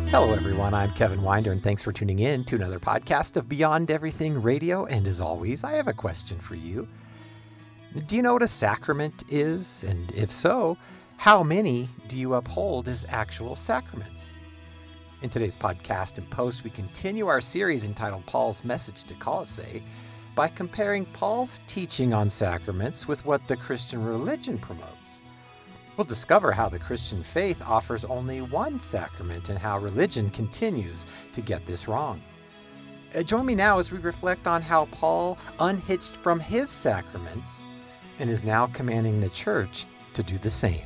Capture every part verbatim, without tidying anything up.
Hello, everyone. I'm Kevin Winder, and thanks for tuning in to another podcast of Beyond Everything Radio. And as always, I have a question for you. Do you know what a sacrament is? And if so, how many do you uphold as actual sacraments? In today's podcast and post, we continue our series entitled Paul's Message to Colossae by comparing Paul's teaching on sacraments with what the Christian religion promotes. We'll discover how the Christian faith offers only one sacrament and how religion continues to get this wrong. Uh, join me now as we reflect on how Paul unhitched from his sacraments and is now commanding the church to do the same.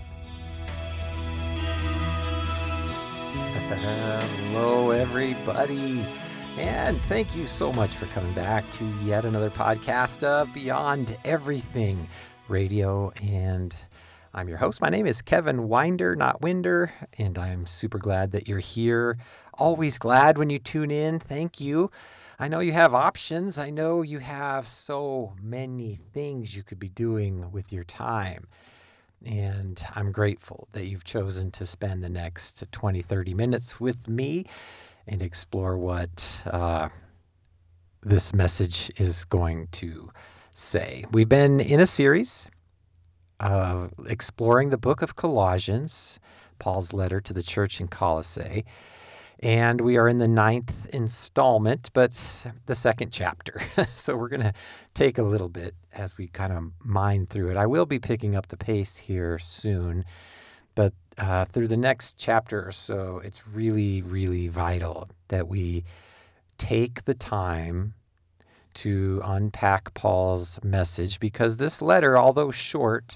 Hello, everybody, and thank you so much for coming back to yet another podcast of Beyond Everything Radio. And I'm your host. My name is Kevin Winder, not Winder, and I'm super glad that you're here. Always glad when you tune in. Thank you. I know you have options. I know you have so many things you could be doing with your time. And I'm grateful that you've chosen to spend the next twenty, thirty minutes with me and explore what uh, this message is going to say. We've been in a series Uh, exploring the book of Colossians, Paul's letter to the church in Colossae. And we are in the ninth installment, but the second chapter. So we're going to take a little bit as we kind of mine through it. I will be picking up the pace here soon, but uh, through the next chapter or so, it's really, really vital that we take the time to unpack Paul's message, because this letter, although short,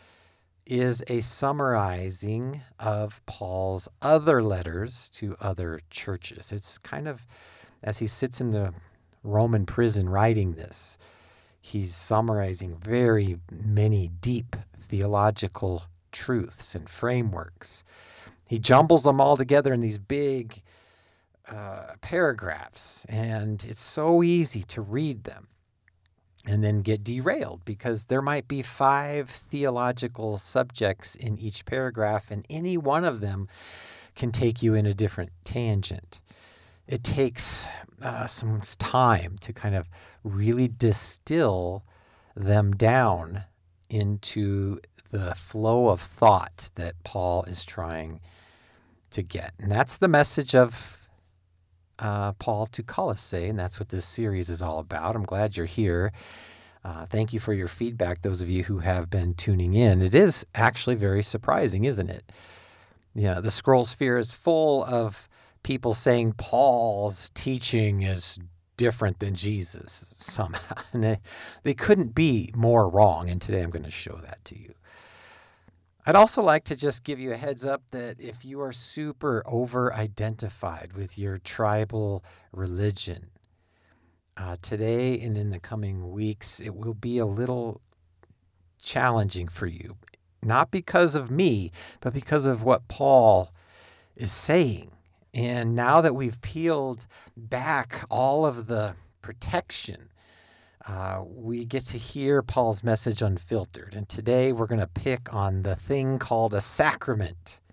is a summarizing of Paul's other letters to other churches. It's kind of, as he sits in the Roman prison writing this, he's summarizing very many deep theological truths and frameworks. He jumbles them all together in these big uh, paragraphs, and it's so easy to read them and then get derailed, because there might be five theological subjects in each paragraph, and any one of them can take you in a different tangent. It takes uh, some time to kind of really distill them down into the flow of thought that Paul is trying to get. And that's the message of Uh, Paul to Colossae, and that's what this series is all about. I'm glad you're here. Uh, thank you for your feedback, those of you who have been tuning in. It is actually very surprising, isn't it? Yeah, the scroll sphere is full of people saying Paul's teaching is different than Jesus somehow. And they, they couldn't be more wrong, and today I'm going to show that to you. I'd also like to just give you a heads up that if you are super over-identified with your tribal religion, uh, today and in the coming weeks, it will be a little challenging for you. Not because of me, but because of what Paul is saying. And now that we've peeled back all of the protection, Uh, we get to hear Paul's message unfiltered. And today we're going to pick on the thing called a sacrament.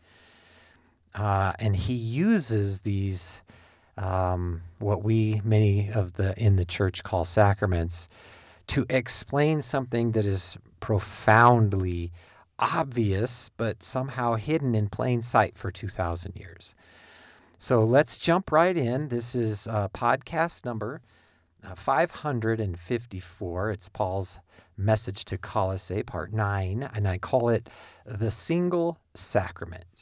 Uh, and he uses these, um, what we, many of the in the church call sacraments, to explain something that is profoundly obvious, but somehow hidden in plain sight for two thousand years. So let's jump right in. This is uh, podcast number Uh, five hundred fifty-four. It's Paul's message to Colossae, part nine, and I call it the single sacrament.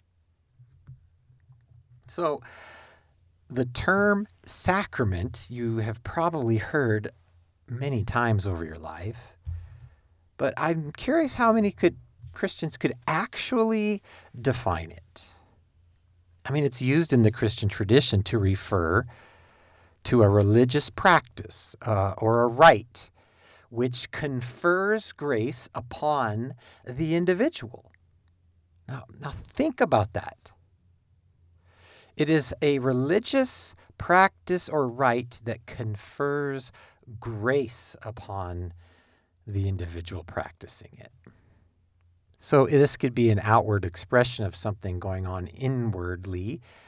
So the term sacrament you have probably heard many times over your life, but I'm curious how many could Christians could actually define it. I mean, it's used in the Christian tradition to refer to a religious practice uh, or a rite which confers grace upon the individual. Now, now think about that. It is a religious practice or rite that confers grace upon the individual practicing it. So this could be an outward expression of something going on inwardly,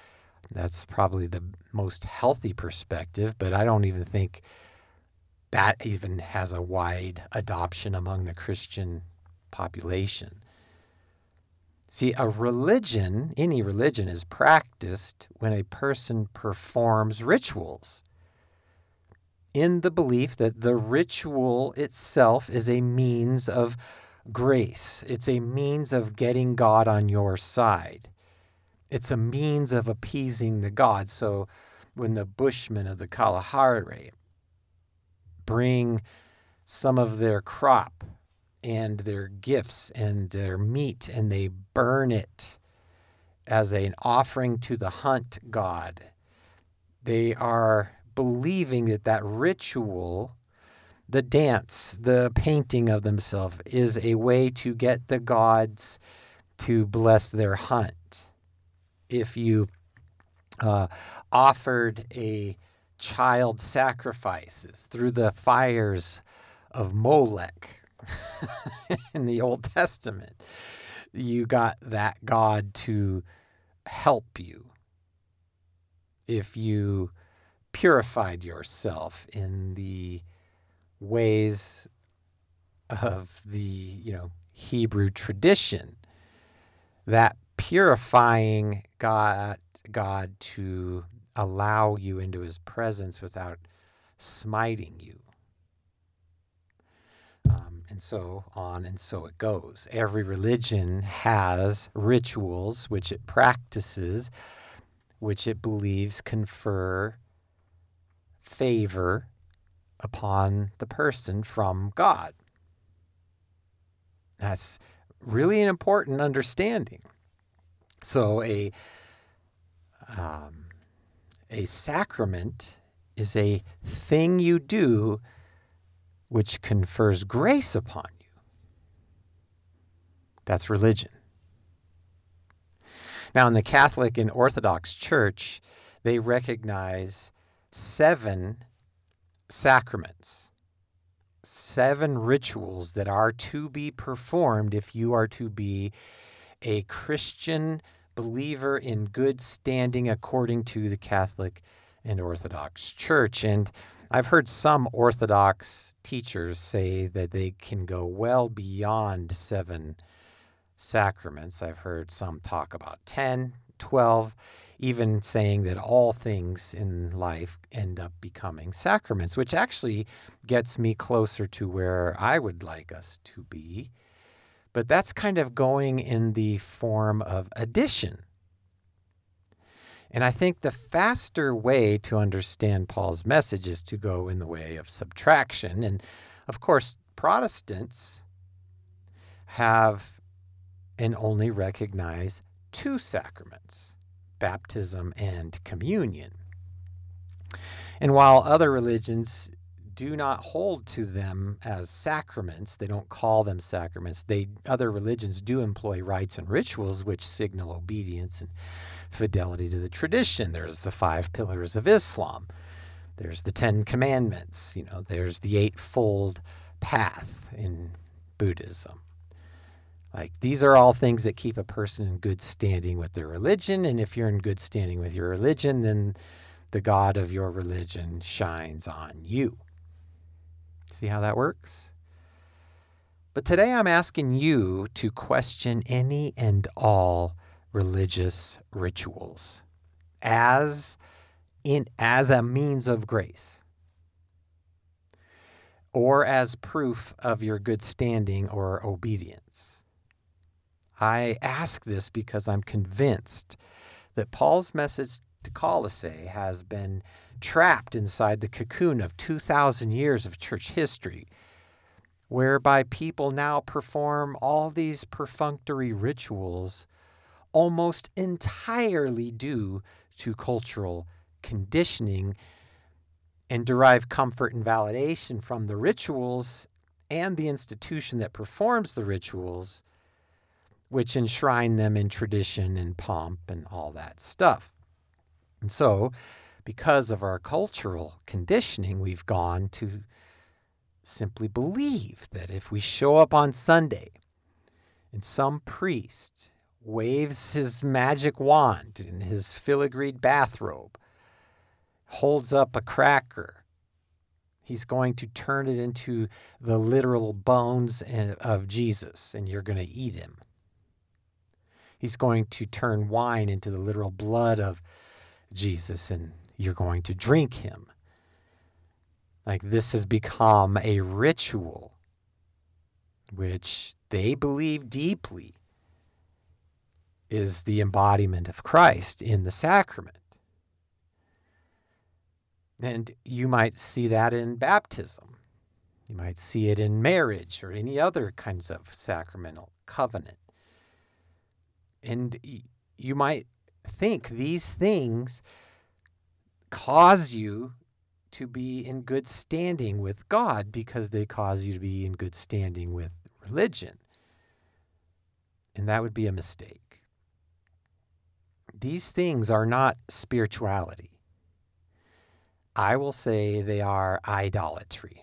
That's probably the most healthy perspective, but I don't even think that even has a wide adoption among the Christian population. See, a religion, any religion, is practiced when a person performs rituals in the belief that the ritual itself is a means of grace. It's a means of getting God on your side. It's a means of appeasing the gods. So when the Bushmen of the Kalahari bring some of their crop and their gifts and their meat, and they burn it as an offering to the hunt god, they are believing that that ritual, the dance, the painting of themselves, is a way to get the gods to bless their hunt. If you uh, offered a child sacrifices through the fires of Molech in the Old Testament, you got that God to help you. If you purified yourself in the ways of the, you know, Hebrew tradition, that purifying God, God to allow you into his presence without smiting you. Um, and so on and so it goes. Every religion has rituals which it practices, which it believes confer favor upon the person from God. That's really an important understanding. So a um, a sacrament is a thing you do which confers grace upon you. That's religion. Now, in the Catholic and Orthodox Church, they recognize seven sacraments, seven rituals that are to be performed if you are to be a Christian believer in good standing according to the Catholic and Orthodox Church. And I've heard some Orthodox teachers say that they can go well beyond seven sacraments. I've heard some talk about ten, twelve, even saying that all things in life end up becoming sacraments, which actually gets me closer to where I would like us to be. But that's kind of going in the form of addition. And I think the faster way to understand Paul's message is to go in the way of subtraction. And of course, Protestants have and only recognize two sacraments, baptism and communion. And while other religions do not hold to them as sacraments, they don't call them sacraments, they other religions do employ rites and rituals which signal obedience and fidelity to the tradition. There's the five pillars of Islam. There's the Ten Commandments. You know, there's the Eightfold Path in Buddhism. Like, these are all things that keep a person in good standing with their religion. And if you're in good standing with your religion, then the God of your religion shines on you. See how that works? But today I'm asking you to question any and all religious rituals as in as a means of grace or as proof of your good standing or obedience. I ask this because I'm convinced that Paul's message to Colossae has been trapped inside the cocoon of two thousand years of church history, whereby people now perform all these perfunctory rituals almost entirely due to cultural conditioning and derive comfort and validation from the rituals and the institution that performs the rituals, which enshrine them in tradition and pomp and all that stuff. And so, because of our cultural conditioning, we've gone to simply believe that if we show up on Sunday and some priest waves his magic wand in his filigreed bathrobe, holds up a cracker. He's going to turn it into the literal bones of Jesus, and you're going to eat him. He's going to turn wine into the literal blood of Jesus, and you're going to drink him. Like, this has become a ritual, which they believe deeply is the embodiment of Christ in the sacrament. And you might see that in baptism. You might see it in marriage or any other kinds of sacramental covenant. And you might think these things cause you to be in good standing with God because they cause you to be in good standing with religion. And that would be a mistake. These things are not spirituality. I will say they are idolatry.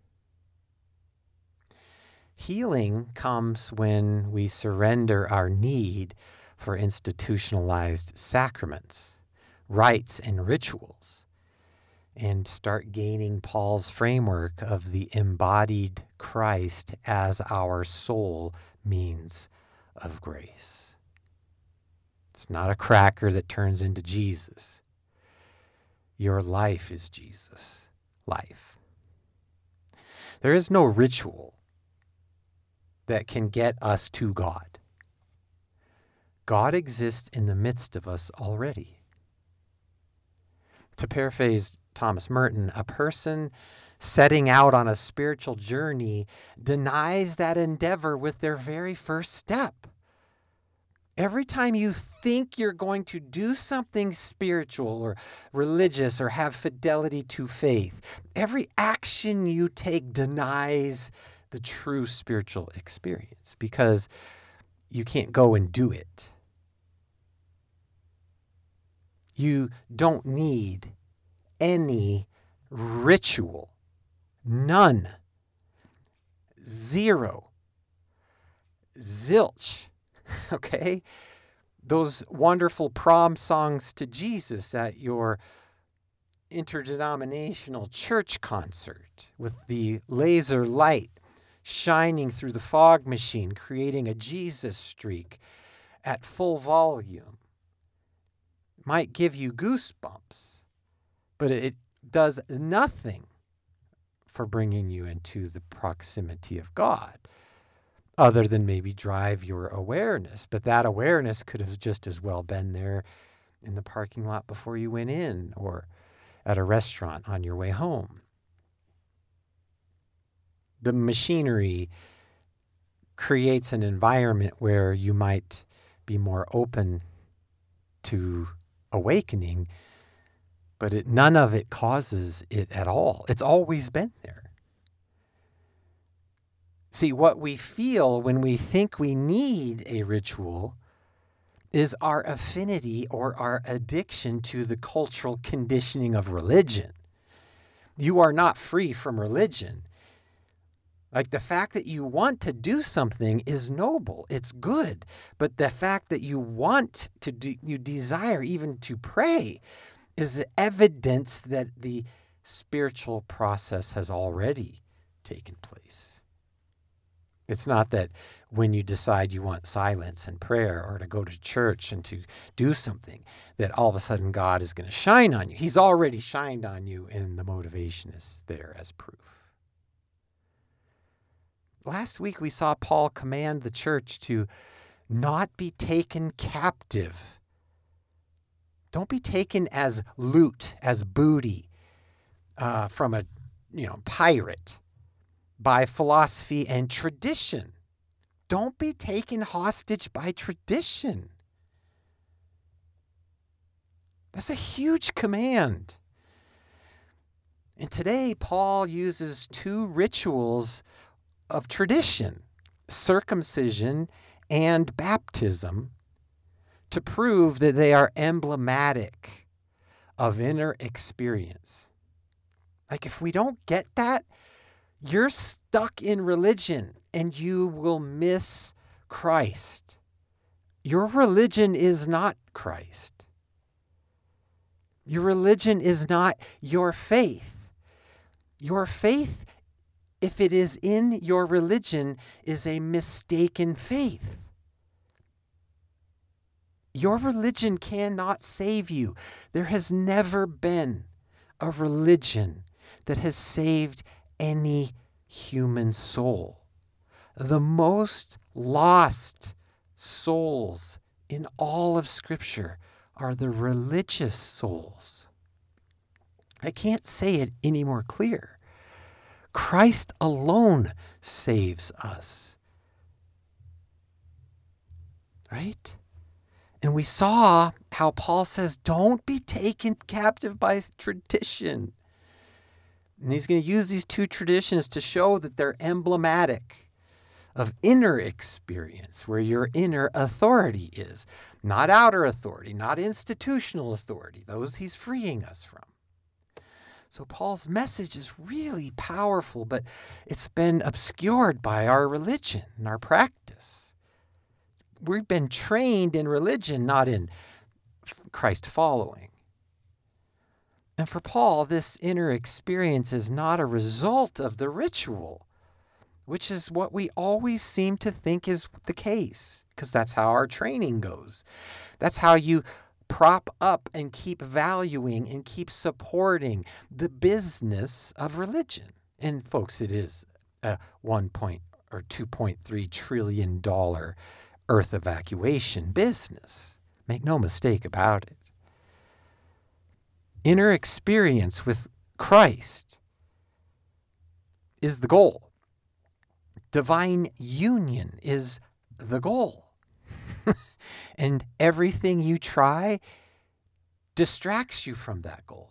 Healing comes when we surrender our need for institutionalized sacraments, rites, and rituals, and start gaining Paul's framework of the embodied Christ as our sole means of grace. It's not a cracker that turns into Jesus. Your life is Jesus' life. There is no ritual that can get us to God. God exists in the midst of us already. To paraphrase Thomas Merton, a person setting out on a spiritual journey denies that endeavor with their very first step. Every time you think you're going to do something spiritual or religious or have fidelity to faith, every action you take denies the true spiritual experience because you can't go and do it. You don't need any ritual. None. Zero. Zilch. Okay? Those wonderful prom songs to Jesus at your interdenominational church concert with the laser light shining through the fog machine, creating a Jesus streak at full volume, might give you goosebumps, but it does nothing for bringing you into the proximity of God, other than maybe drive your awareness. But that awareness could have just as well been there in the parking lot before you went in or at a restaurant on your way home. The machinery creates an environment where you might be more open to awakening, but it, none of it causes it at all. It's always been there. See, what we feel when we think we need a ritual is our affinity or our addiction to the cultural conditioning of religion. You are not free from religion. Like, the fact that you want to do something is noble. It's good. But the fact that you want to do, you desire even to pray is evidence that the spiritual process has already taken place. It's not that when you decide you want silence and prayer or to go to church and to do something, that all of a sudden God is going to shine on you. He's already shined on you, and the motivation is there as proof. Last week we saw Paul command the church to not be taken captive. Don't be taken as loot, as booty uh, from a you know pirate by philosophy and tradition. Don't be taken hostage by tradition. That's a huge command. And today Paul uses two rituals of tradition, circumcision and baptism, to prove that they are emblematic of inner experience. Like, if we don't get that, you're stuck in religion and you will miss Christ. your religion is not Christ. Your religion is not your faith. Your faith, if it is in your religion, is a mistaken faith. Your religion cannot save you. There has never been a religion that has saved any human soul. The most lost souls in all of Scripture are the religious souls. I can't say it any more clear. Christ alone saves us. Right? And we saw how Paul says, don't be taken captive by tradition. And he's going to use these two traditions to show that they're emblematic of inner experience, where your inner authority is. Not outer authority, not institutional authority. Those he's freeing us from. So Paul's message is really powerful, but it's been obscured by our religion and our practice. We've been trained in religion, not in Christ following. And for Paul, this inner experience is not a result of the ritual, which is what we always seem to think is the case, because that's how our training goes. That's how you prop up and keep valuing and keep supporting the business of religion. And folks, it is a one point or two point three trillion dollar earth evacuation business. Make no mistake about it. Inner experience with Christ is the goal. Divine union is the goal. And everything you try distracts you from that goal.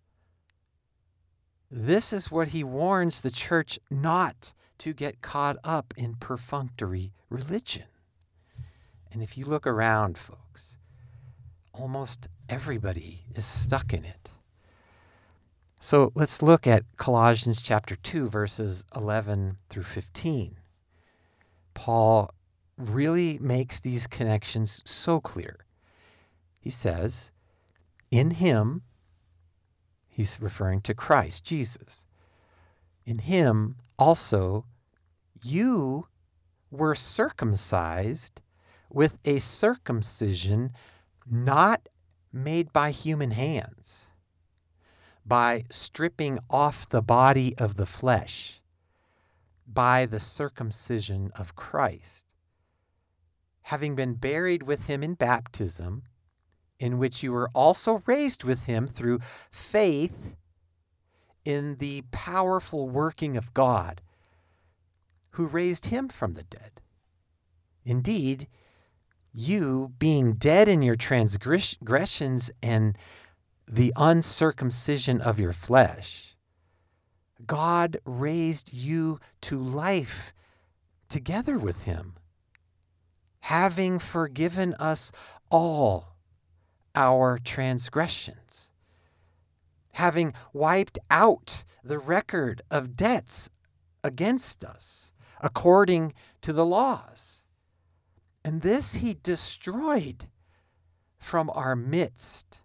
This is what he warns the church not to get caught up in perfunctory religion. And if you look around, folks, almost everybody is stuck in it. So let's look at Colossians chapter two, verses eleven through fifteen. Paul really makes these connections so clear. He says, in him, he's referring to Christ, Jesus. In him also, you were circumcised with a circumcision not made by human hands, by stripping off the body of the flesh, by the circumcision of Christ, having been buried with him in baptism, in which you were also raised with him through faith in the powerful working of God, who raised him from the dead. Indeed, you, being dead in your transgressions and the uncircumcision of your flesh, God raised you to life together with him, having forgiven us all our transgressions, having wiped out the record of debts against us according to the laws. And this he destroyed from our midst,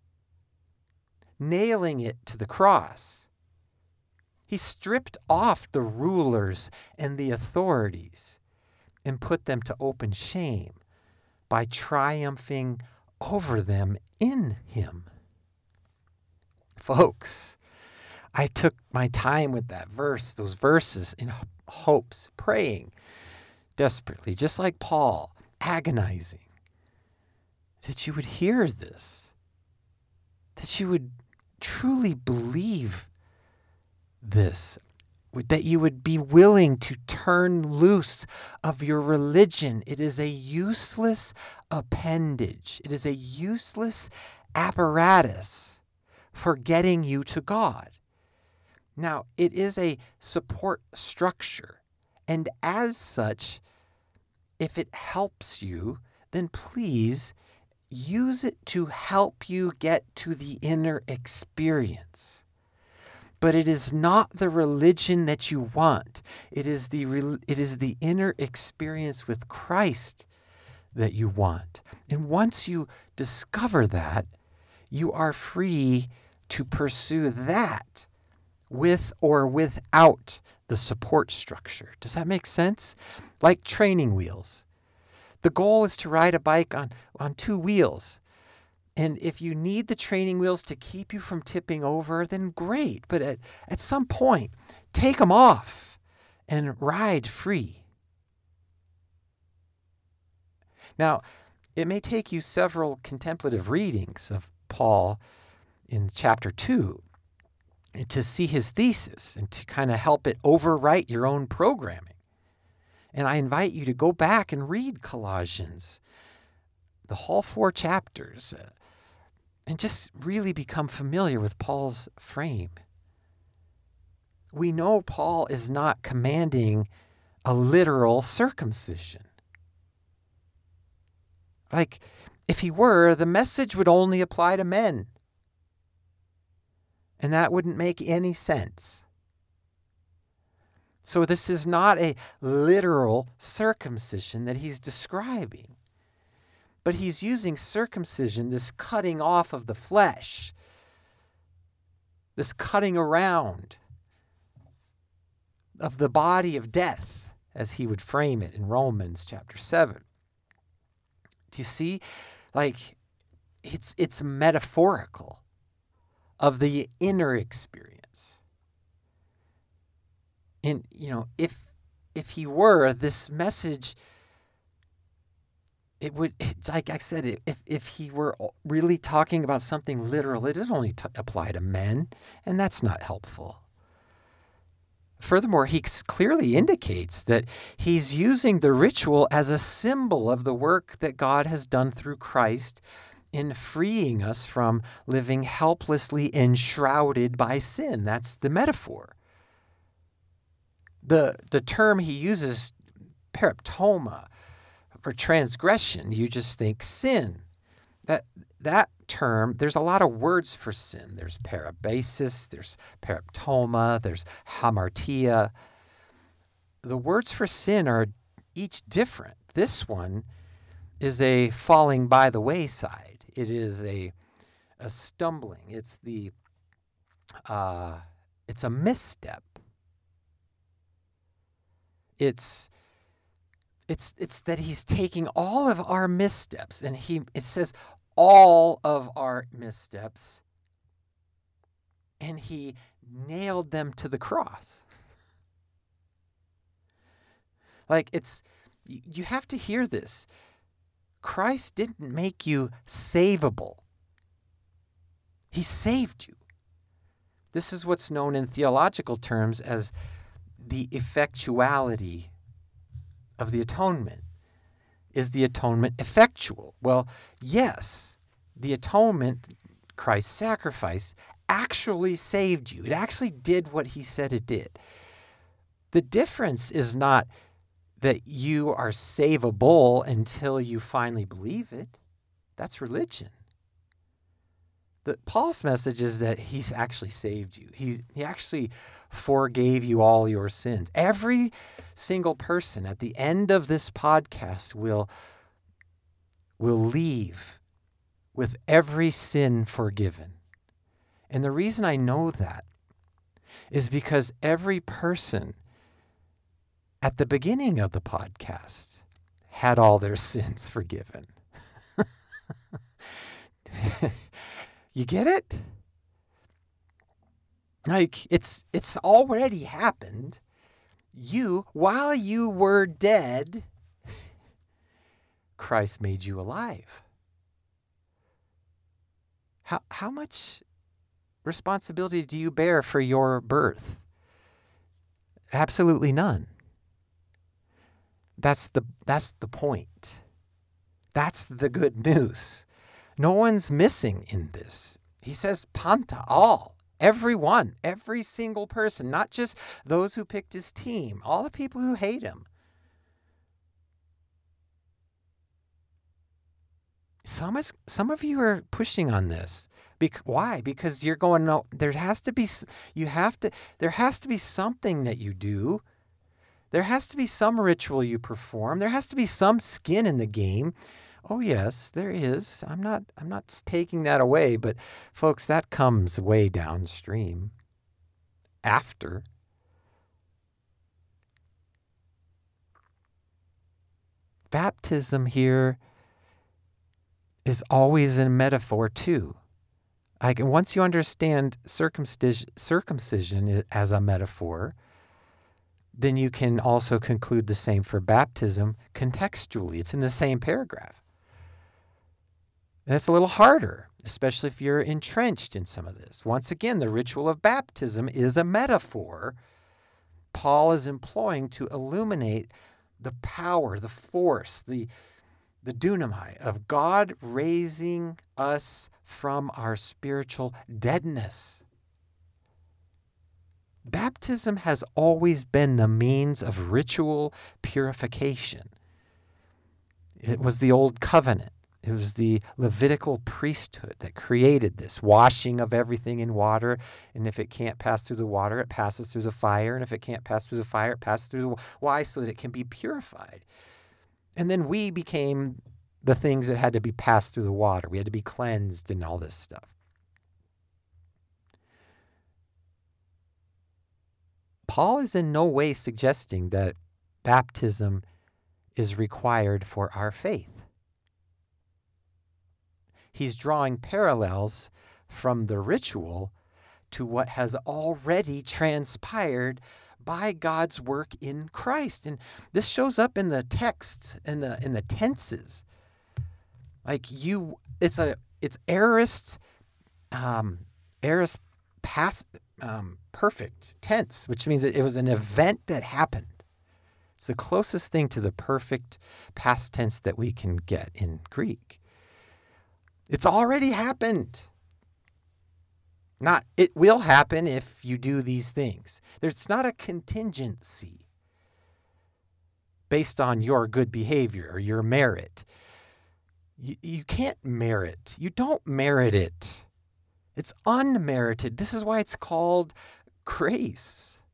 nailing it to the cross. He stripped off the rulers and the authorities and put them to open shame by triumphing over them in him. Folks, I took my time with that verse, those verses in hopes, praying desperately, just like Paul, agonizing, that you would hear this, that you would truly believe this, that you would be willing to turn loose of your religion. It is a useless appendage. It is a useless apparatus for getting you to God. Now, it is a support structure, and as such, if it helps you, then please use it to help you get to the inner experience. But it is not the religion that you want. It is the it is the inner experience with Christ that you want. And once you discover that, you are free to pursue that with or without the support structure. Does that make sense? Like training wheels. The goal is to ride a bike on, on two wheels. And if you need the training wheels to keep you from tipping over, then great. But at, at some point, take them off and ride free. Now, it may take you several contemplative readings of Paul in chapter two to see his thesis and to kind of help it overwrite your own programming. And I invite you to go back and read Colossians, the whole four chapters, uh, and just really become familiar with Paul's frame. We know Paul is not commanding a literal circumcision. Like, if he were, the message would only apply to men. And that wouldn't make any sense. So this is not a literal circumcision that he's describing. But he's using circumcision, this cutting off of the flesh, this cutting around of the body of death, as he would frame it in Romans chapter seven. Do you see? Like, it's it's metaphorical of the inner experience. And, you know, if if he were, this message, it would, it's like I said, if, if he were really talking about something literal, it would only t- apply to men, and that's not helpful. Furthermore, he clearly indicates that he's using the ritual as a symbol of the work that God has done through Christ in freeing us from living helplessly enshrouded by sin. That's the metaphor. The, the term he uses, paraptoma, for transgression, you just think sin. That that term, there's a lot of words for sin. There's parabasis, there's paraptoma, there's hamartia. The words for sin are each different. This one is a falling by the wayside. It is a a stumbling. It's the uh, it's a misstep. It's It's it's that he's taking all of our missteps, and he it says all of our missteps, and he nailed them to the cross. Like, it's, you have to hear this. Christ didn't make you savable. He saved you. This is what's known in theological terms as the effectuality of the atonement. Is the atonement effectual? Well, yes, the atonement, Christ's sacrifice, actually saved you. It actually did what he said it did. The difference is not that you are savable until you finally believe it. That's religion. The, Paul's message is that he's actually saved you. He's, he actually forgave you all your sins. Every single person at the end of this podcast will, will leave with every sin forgiven. And the reason I know that is because every person at the beginning of the podcast had all their sins forgiven. You get it? Like, it's it's already happened. You, while you were dead, Christ made you alive. How how much responsibility do you bear for your birth? Absolutely none. That's the that's the point. That's the good news. No one's missing in this. He says panta, all, everyone, every single person, not just those who picked his team, all the people who hate him. Some is, some of you are pushing on this. Bec- why? Because you're going, no, there has to be, you have to, there has to be something that you do There has to be some ritual you perform. There has to be some skin in the game. Oh yes, there is. I'm not I'm not taking that away, but folks, that comes way downstream. After. Baptism here is always a metaphor too. Like once you understand circumcision, circumcision as a metaphor, then you can also conclude the same for baptism contextually. It's in the same paragraph. And it's a little harder, especially if you're entrenched in some of this. Once again, the ritual of baptism is a metaphor Paul is employing to illuminate the power, the force, the, the dunamai of God raising us from our spiritual deadness. Baptism has always been the means of ritual purification. It was the old covenant. It was the Levitical priesthood that created this washing of everything in water. And if it can't pass through the water, it passes through the fire. And if it can't pass through the fire, it passes through the why? So that it can be purified. And then we became the things that had to be passed through the water. We had to be cleansed and all this stuff. Paul is in no way suggesting that baptism is required for our faith. He's drawing parallels from the ritual to what has already transpired by God's work in Christ. And this shows up in the texts, in the in the tenses. Like you, it's a it's aorist, um, aorist past um, perfect tense, which means that it was an event that happened. It's the closest thing to the perfect past tense that we can get in Greek. It's already happened. Not, it will happen if you do these things. There's not a contingency based on your good behavior or your merit. You, you can't merit. You don't merit it. It's unmerited. This is why it's called grace.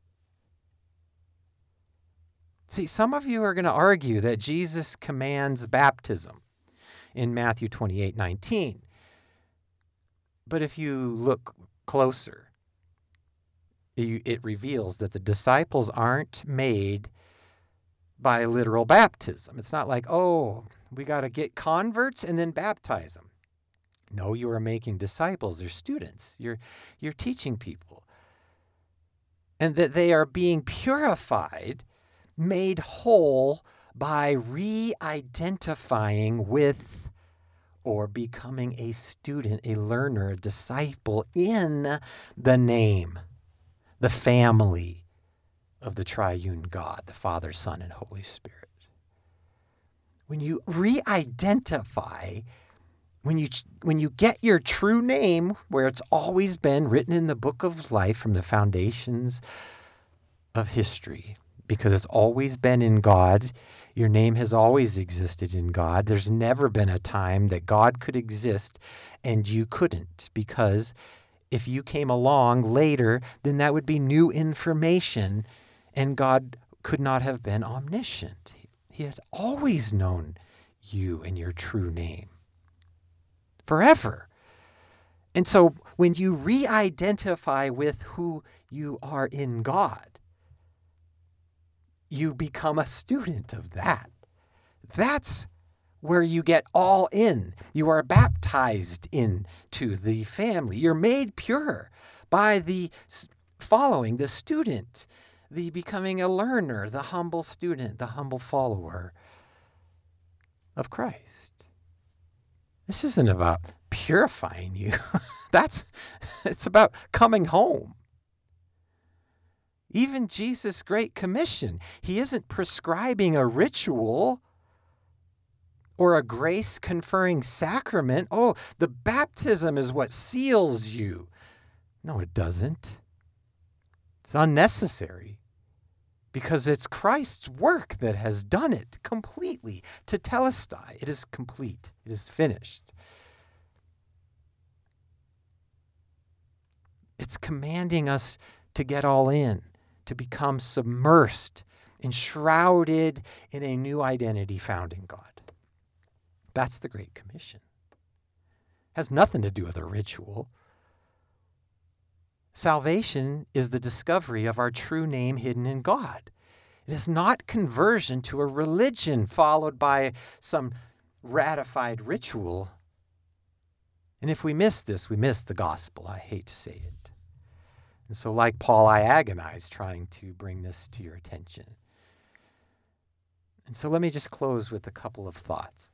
See, some of you are going to argue that Jesus commands baptism in Matthew twenty-eight nineteen. But if you look closer, it reveals that the disciples aren't made by literal baptism. It's not like, oh, we got to get converts and then baptize them. No, you are making disciples. They're students. You're, you're teaching people. And that they are being purified, made whole by re-identifying with or becoming a student, a learner, a disciple in the name, the family of the triune God, the Father, Son, and Holy Spirit. When you re-identify, when you when you get your true name, where it's always been written in the book of life from the foundations of history, because it's always been in God. Your name has always existed in God. There's never been a time that God could exist and you couldn't, because if you came along later, then that would be new information, and God could not have been omniscient. He had always known you and your true name forever. And so when you re-identify with who you are in God, you become a student of that. That's where you get all in. You are baptized into the family. You're made pure by the following, the student, the becoming a learner, the humble student, the humble follower of Christ. This isn't about purifying you. That's, it's about coming home. Even Jesus' Great Commission, he isn't prescribing a ritual or a grace-conferring sacrament. Oh, the baptism is what seals you. No, it doesn't. It's unnecessary because it's Christ's work that has done it completely. Tetelestai, it is complete. It is finished. It's commanding us to get all in, to become submersed enshrouded in a new identity found in God. That's the Great Commission. It has nothing to do with a ritual. Salvation is the discovery of our true name hidden in God. It is not conversion to a religion followed by some ratified ritual. And if we miss this, we miss the gospel. I hate to say it. And so like Paul, I agonize trying to bring this to your attention. And so let me just close with a couple of thoughts.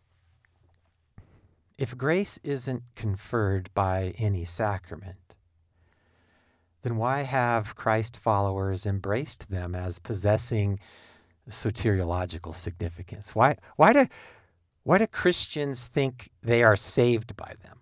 If grace isn't conferred by any sacrament, then why have Christ followers embraced them as possessing soteriological significance? Why, why, do, why do Christians think they are saved by them?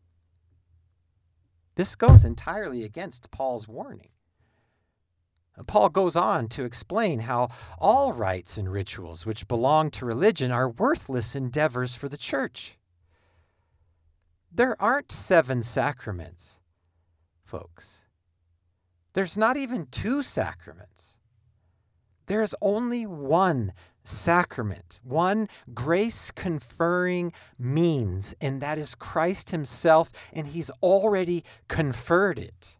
This goes entirely against Paul's warning. Paul goes on to explain how all rites and rituals which belong to religion are worthless endeavors for the church. There aren't seven sacraments, folks. There's not even two sacraments. There is only one sacrament, one grace-conferring means, and that is Christ himself, and he's already conferred it.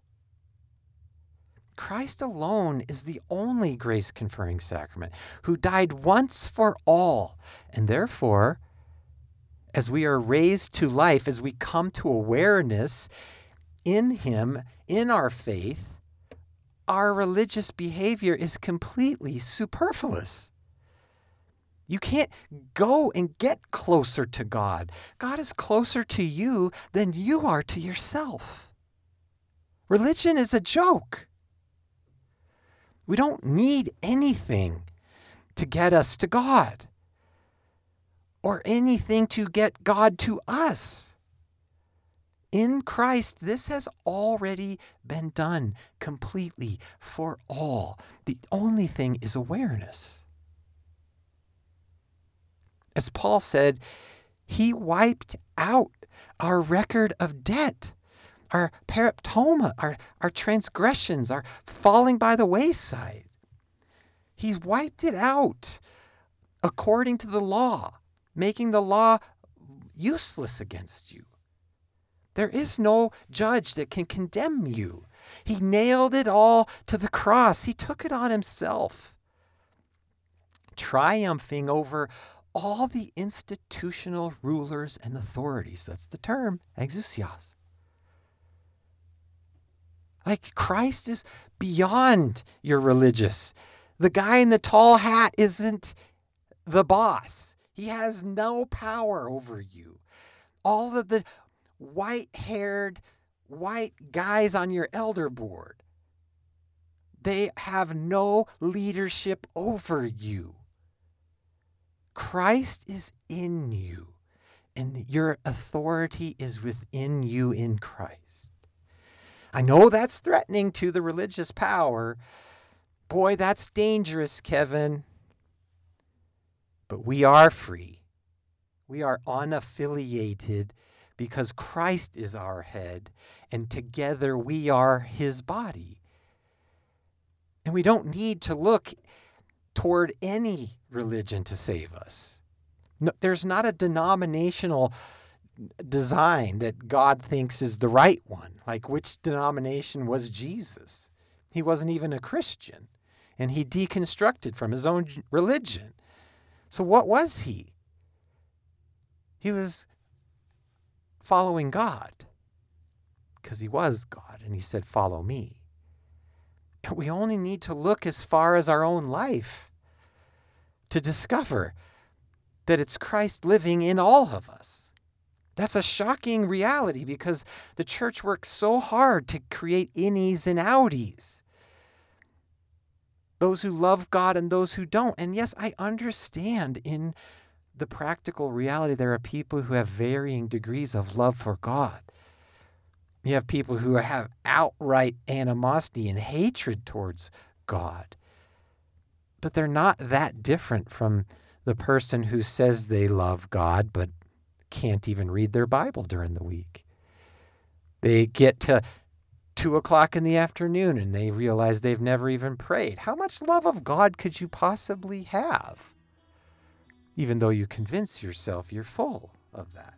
Christ alone is the only grace-conferring sacrament, who died once for all, and therefore, as we are raised to life, as we come to awareness in him, in our faith, our religious behavior is completely superfluous. You can't go and get closer to God. God is closer to you than you are to yourself. Religion is a joke. We don't need anything to get us to God or anything to get God to us. In Christ, this has already been done completely for all. The only thing is awareness. As Paul said, he wiped out our record of debt, our paraptoma, our, our transgressions, our falling by the wayside. He wiped it out according to the law, making the law useless against you. There is no judge that can condemn you. He nailed it all to the cross. He took it on himself, triumphing over all the institutional rulers and authorities. That's the term, exousias. Like Christ is beyond your religious. The guy in the tall hat isn't the boss. He has no power over you. All of the white-haired, white guys on your elder board, they have no leadership over you. Christ is in you, and your authority is within you in Christ. I know that's threatening to the religious power. Boy, that's dangerous, Kevin. But we are free. We are unaffiliated because Christ is our head, and together we are his body. And we don't need to look toward any religion to save us. No, there's not a denominational design that God thinks is the right one. Like, which denomination was Jesus? He wasn't even a Christian, and he deconstructed from his own religion. So what was he? He was following God because he was God, and he said, follow me. And we only need to look as far as our own life to discover that it's Christ living in all of us. That's a shocking reality because the church works so hard to create innies and outies. Those who love God and those who don't. And yes, I understand in the practical reality, there are people who have varying degrees of love for God. You have people who have outright animosity and hatred towards God. But they're not that different from the person who says they love God but can't even read their Bible during the week. They get to two o'clock in the afternoon and they realize they've never even prayed. How much love of God could you possibly have? Even though you convince yourself you're full of that.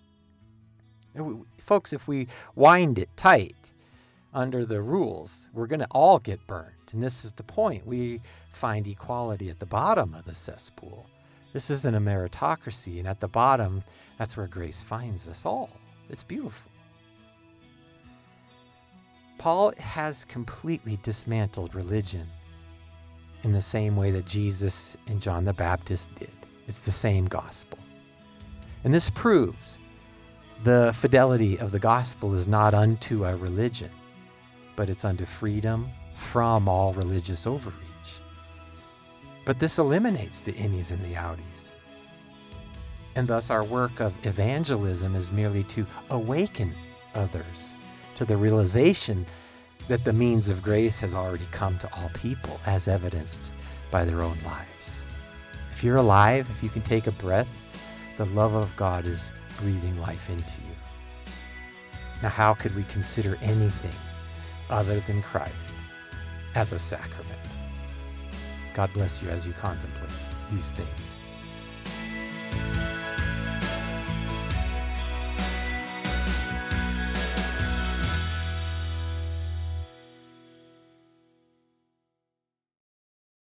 Folks, if we wind it tight under the rules, we're going to all get burned. And this is the point. We find equality at the bottom of the cesspool. This isn't a meritocracy. And at the bottom, that's where grace finds us all. It's beautiful. Paul has completely dismantled religion in the same way that Jesus and John the Baptist did. It's the same gospel. And this proves the fidelity of the gospel is not unto a religion, but it's unto freedom from all religious overreach. But this eliminates the innies and the outies. And thus our work of evangelism is merely to awaken others to the realization that the means of grace has already come to all people, as evidenced by their own lives. If you're alive, if you can take a breath, the love of God is breathing life into you. Now, how could we consider anything other than Christ as a sacrament? God bless you as you contemplate these things.